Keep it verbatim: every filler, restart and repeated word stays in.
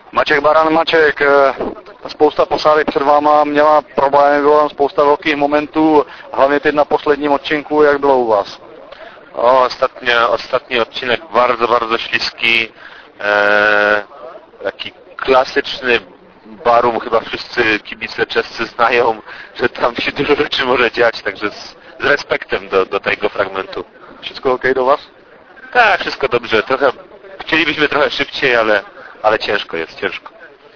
Maciek Baran, Maciek, spousta posádek před váma měla problémy, bylo tam spousta velkých momentů, hlavně teď na posledním odcinku, jak bylo u vás? O, ostatnio, ostatni odcinek bardzo, bardzo śliski, e, taki klasyczny barum, chyba wszyscy kibice czescy znają, że tam się dużo rzeczy może dziać, także z, z respektem do, do tego fragmentu. Wszystko okej do was? Tak, wszystko dobrze, trochę, chcielibyśmy trochę szybciej, ale, ale ciężko jest, ciężko.